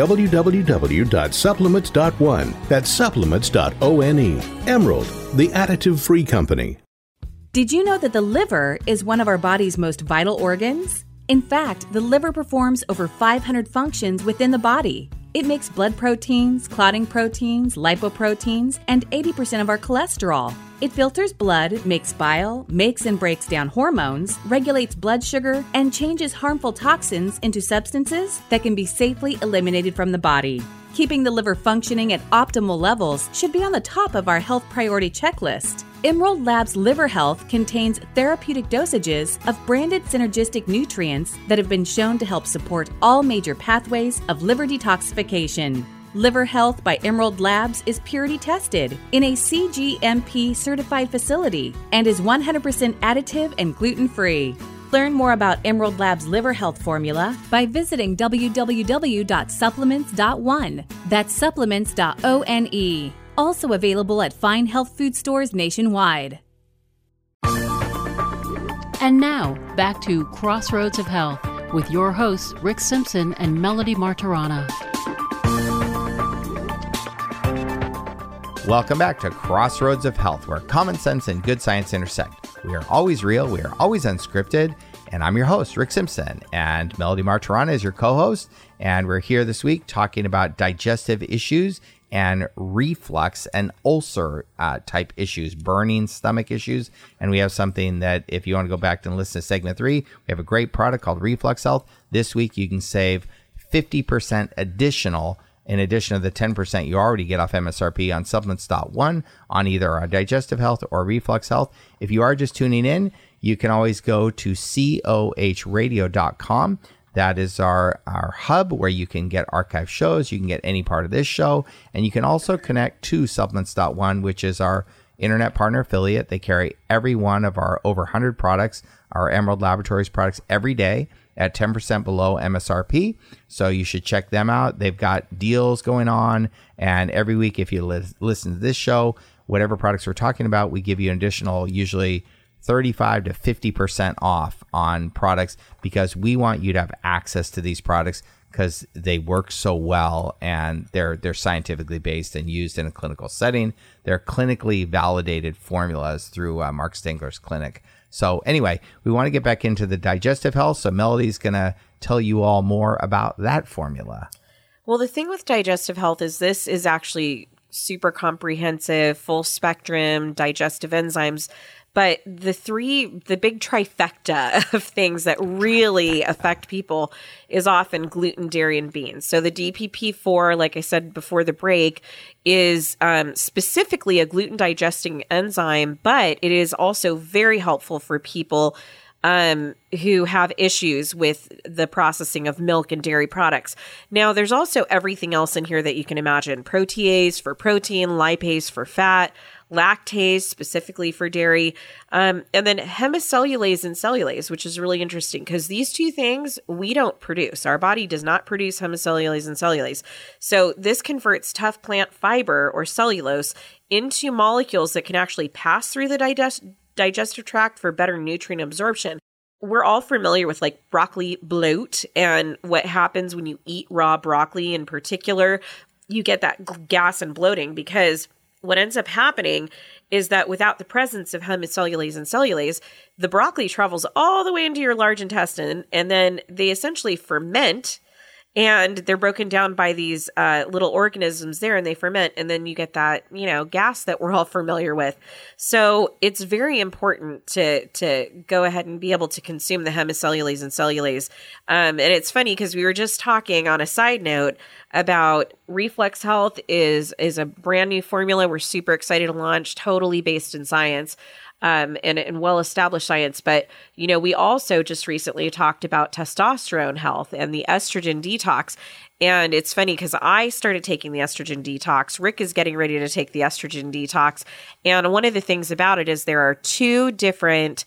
www.supplements.one. That's supplements.one. Emerald, the additive-free company. Did you know that the liver is one of our body's most vital organs? In fact, the liver performs over 500 functions within the body. It makes blood proteins, clotting proteins, lipoproteins, and 80% of our cholesterol. It filters blood, makes bile, makes and breaks down hormones, regulates blood sugar, and changes harmful toxins into substances that can be safely eliminated from the body. Keeping the liver functioning at optimal levels should be on the top of our health priority checklist. Emerald Labs Liver Health contains therapeutic dosages of branded synergistic nutrients that have been shown to help support all major pathways of liver detoxification. Liver Health by Emerald Labs is purity tested in a CGMP certified facility and is 100% additive and gluten-free. Learn more about Emerald Labs Liver Health formula by visiting www.supplements.one. That's supplements.one. Also available at fine health food stores nationwide. And now, back to Crossroads of Health with your hosts, Rick Simpson and Melody Martirana. Welcome back to Crossroads of Health, where common sense and good science intersect. We are always real, we are always unscripted, and I'm your host, Rick Simpson, and Melody Martirana is your co-host, and we're here this week talking about digestive issues and reflux and ulcer type issues, burning stomach issues. And we have something that if you want to go back and listen to segment 3, we have a great product called Reflux Health. This week you can save 50% additional in addition to the 10% you already get off MSRP on supplements.one on either our digestive health or reflux health. If you are just tuning in, you can always go to cohradio.com. That is our hub where you can get archive shows. You can get any part of this show. And you can also connect to supplements.one, which is our internet partner affiliate. They carry every one of our over 100 products our Emerald Laboratories products every day at 10% below MSRP. So you should check them out. They've got deals going on. And every week, if you listen to this show, whatever products we're talking about, we give you an additional, usually 35 to 50% off on products, because we want you to have access to these products because they work so well and they're scientifically based and used in a clinical setting. They're clinically validated formulas through Mark Stengler's clinic. So anyway, we want to get back into the digestive health. So Melody's going to tell you all more about that formula. Well, the thing with digestive health is this is actually super comprehensive, full spectrum digestive enzymes. But the big trifecta of things that really affect people is often gluten, dairy, and beans. So the DPP4, like I said before the break, is specifically a gluten digesting enzyme, but it is also very helpful for people who have issues with the processing of milk and dairy products. Now, there's also everything else in here that you can imagine. Protease for protein, lipase for fat, lactase specifically for dairy, and then hemicellulase and cellulase, which is really interesting because these two things we don't produce. Our body does not produce hemicellulase and cellulase. So this converts tough plant fiber or cellulose into molecules that can actually pass through the digestive tract for better nutrient absorption. We're all familiar with like broccoli bloat and what happens when you eat raw broccoli in particular. You get that gas and bloating because what ends up happening is that without the presence of hemicellulase and cellulase, the broccoli travels all the way into your large intestine, and then they essentially ferment, and they're broken down by these little organisms there, and they ferment, and then you get that, gas that we're all familiar with. So it's very important to go ahead and be able to consume the hemicellulase and cellulase. And it's funny because we were just talking on a side note about Reflex Health is a brand new formula we're super excited to launch, totally based in science. And well-established science. But, we also just recently talked about testosterone health and the estrogen detox. And it's funny because I started taking the estrogen detox. Rick is getting ready to take the estrogen detox. And one of the things about it is there are two different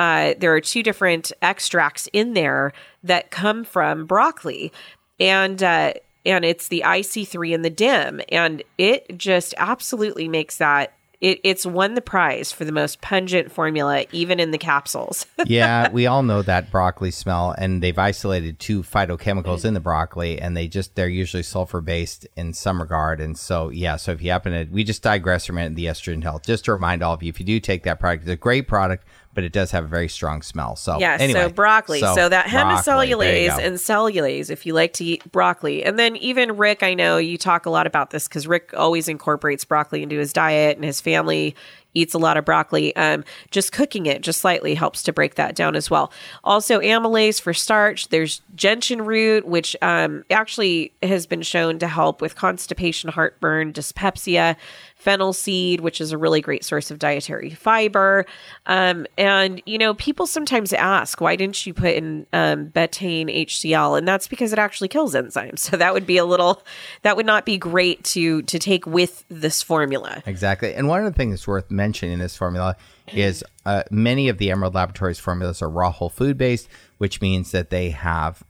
extracts in there that come from broccoli. And it's the IC3 and the DIM. And it just absolutely makes that It's won the prize for the most pungent formula, even in the capsules. Yeah, we all know that broccoli smell, and they've isolated two phytochemicals in the broccoli, and they're usually sulfur-based in some regard. And so if you happen to, we just digress from it in the estrogen health. Just to remind all of you, if you do take that product, it's a great product, but it does have a very strong smell. So anyway, so broccoli. So that hemicellulase and cellulase, if you like to eat broccoli. And then even Rick, I know you talk a lot about this because Rick always incorporates broccoli into his diet, and his family eats a lot of broccoli. Just cooking it just slightly helps to break that down as well. Also amylase for starch. There's gentian root, which actually has been shown to help with constipation, heartburn, dyspepsia. Fennel seed, which is a really great source of dietary fiber. And, people sometimes ask, why didn't you put in betaine HCl? And that's because it actually kills enzymes. So that would not be great to take with this formula. Exactly. And one of the things that's worth mentioning in this formula is many of the Emerald Laboratories formulas are raw whole food based, which means that they have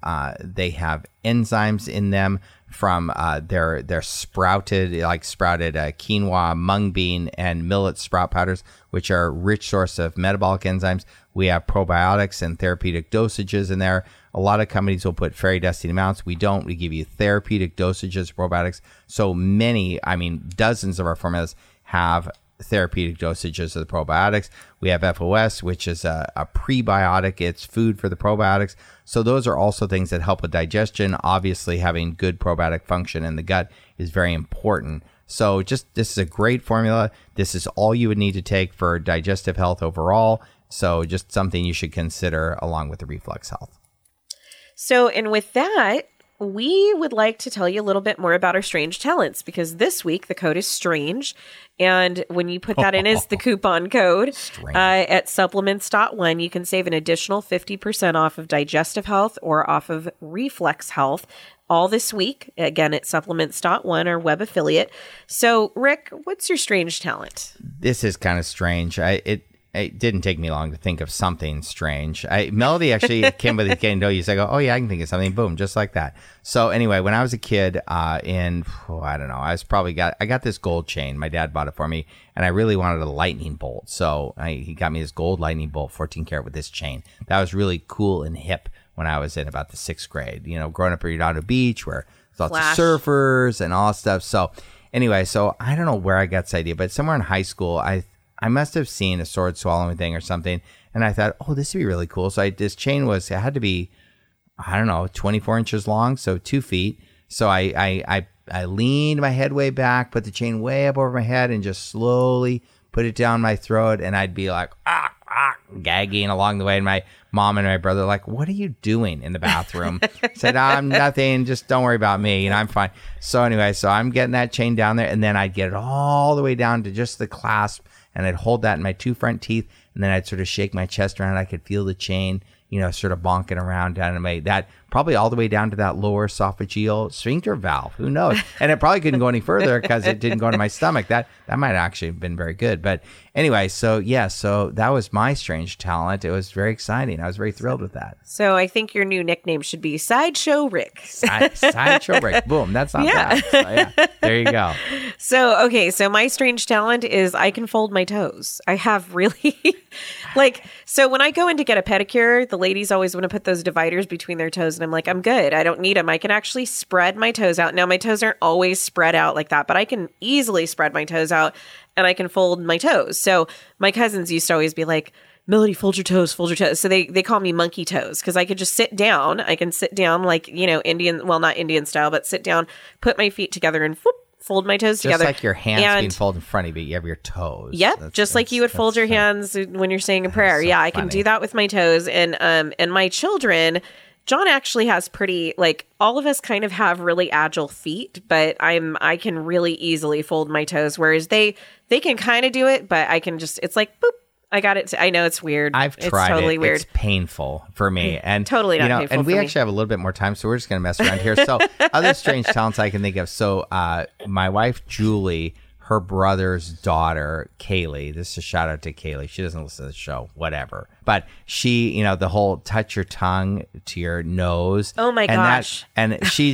enzymes in them from their sprouted quinoa, mung bean, and millet sprout powders, which are a rich source of metabolic enzymes. We have probiotics and therapeutic dosages in there. A lot of companies will put fairy dusting amounts. We don't. We give you therapeutic dosages of probiotics. So dozens of our formulas have therapeutic dosages of the probiotics. We have FOS, which is a prebiotic. It's food for the probiotics. So those are also things that help with digestion. Obviously, having good probiotic function in the gut is very important. So this is a great formula. This is all you would need to take for digestive health overall. So just something you should consider along with the Reflex Health. So, and with that, we would like to tell you a little bit more about our strange talents, because this week the code is strange. And when you put that in as the coupon code at supplements.one, you can save an additional 50% off of digestive health or off of Reflex Health all this week, again, at supplements.one, our web affiliate. So, Rick, what's your strange talent? This is kind of strange. it didn't take me long to think of something strange. Melody actually came with a cane. You say, oh yeah, I can think of something. Boom, just like that. So anyway, when I was a kid, I don't know, I got this gold chain. My dad bought it for me, and I really wanted a lightning bolt. So he got me this gold lightning bolt, 14 karat with this chain. That was really cool and hip when I was in about the 6th grade. You know, growing up at Redondo Beach, where there's lots of surfers and all that stuff. So anyway, so I don't know where I got this idea, but somewhere in high school, I must have seen a sword swallowing thing or something, and I thought, oh, this would be really cool. So this chain it had to be, I don't know, 24 inches long, so 2 feet. So I leaned my head way back, put the chain way up over my head, and just slowly put it down my throat, and I'd be like, gagging along the way. And my mom and my brother were like, what are you doing in the bathroom? I said, I'm nothing. Just don't worry about me. I'm fine. So anyway, so I'm getting that chain down there, and then I'd get it all the way down to just the clasp, and I'd hold that in my 2 front teeth, and then I'd sort of shake my chest around. I could feel the chain, sort of bonking around down in that probably all the way down to that lower esophageal sphincter valve. Who knows? And it probably couldn't go any further because it didn't go into my stomach. That might actually have been very good. But anyway, so that was my strange talent. It was very exciting. I was very thrilled with that. So I think your new nickname should be Sideshow Rick. Sideshow Rick. Boom. That's not bad. So, yeah. There you go. So, okay. So my strange talent is I can fold my toes. I have really so when I go in to get a pedicure, the ladies always want to put those dividers between their toes. And I'm like, I'm good. I don't need them. I can actually spread my toes out. Now, my toes aren't always spread out like that, but I can easily spread my toes out and I can fold my toes. So my cousins used to always be like, Melody, fold your toes, fold your toes. So they call me monkey toes because I could just sit down. I can sit down like, Indian, well, not Indian style, but sit down, put my feet together and fold my toes together. Just like your hands being folded in front of you, you have your toes. Yep, just like you would fold your hands when you're saying a prayer. So I can do that with my toes. And my children, John actually has pretty, all of us kind of have really agile feet, but I can really easily fold my toes, whereas they can kind of do it, but I can just, it's like, boop. I got it. I know it's weird. I've tried it's totally it. Weird. It's painful for me. And totally not painful and we for me. actually have a little bit more time, so we're just going to mess around here. So other strange talents I can think of. So my wife, Julie, her brother's daughter, Kaylee, this is a shout out to Kaylee. She doesn't listen to the show, whatever. But she, the whole touch your tongue to your nose. Oh my gosh. And she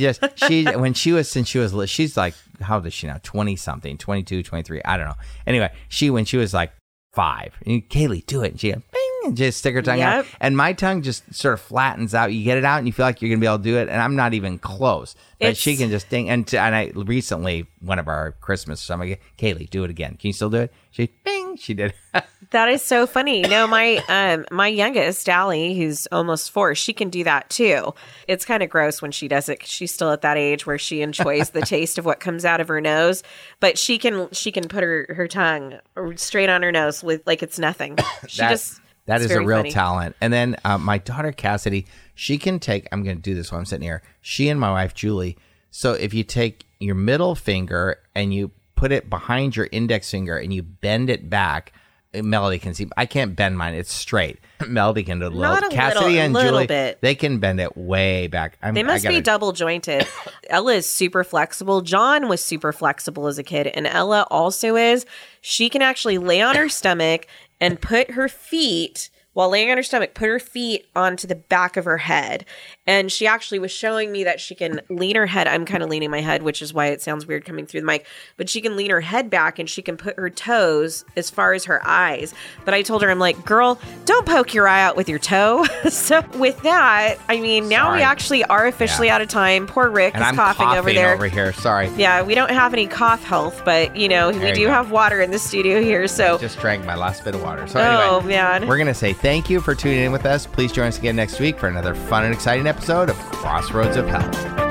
she's like, how old is she now? 20 something, 22, 23. I don't know. Anyway, when she was like 5. And Kaylee, do it. And she bing, and just stick her tongue out. And my tongue just sort of flattens out. You get it out and you feel like you're going to be able to do it. And I'm not even close. But she can just ding. And I recently, one of our Christmas, I'm like, Kaylee, do it again. Can you still do it? She bing. She did. That is so funny. No, my youngest, Allie, who's almost 4, she can do that too. It's kind of gross when she does it. 'Cause she's still at that age where she enjoys the taste of what comes out of her nose. But she can put her tongue straight on her nose with like it's nothing. That is a real funny talent. And then my daughter Cassidy, she can take, I'm going to do this while I'm sitting here. She and my wife Julie. So if you take your middle finger and you put it behind your index finger and you bend it back, Melody can see. I can't bend mine. It's straight. Melody can do a little. Cassidy and Julie, bit. They can bend it way back. They must be double jointed. Ella is super flexible. John was super flexible as a kid. And Ella also is. She can actually lay on her stomach and put her feet, while laying on her stomach, put her feet onto the back of her head. And she actually was showing me that she can lean her head. I'm kind of leaning my head, which is why it sounds weird coming through the mic. But she can lean her head back and she can put her toes as far as her eyes. But I told her, I'm like, girl, don't poke your eye out with your toe. So with that, I mean, now we actually are officially out of time. Poor Rick is coughing over there. Over here. Sorry. Yeah, we don't have any cough health, but, we do have water in the studio here. So I just drank my last bit of water. So anyway, man. We're going to say thank you for tuning in with us. Please join us again next week for another fun and exciting episode of Crossroads of Health.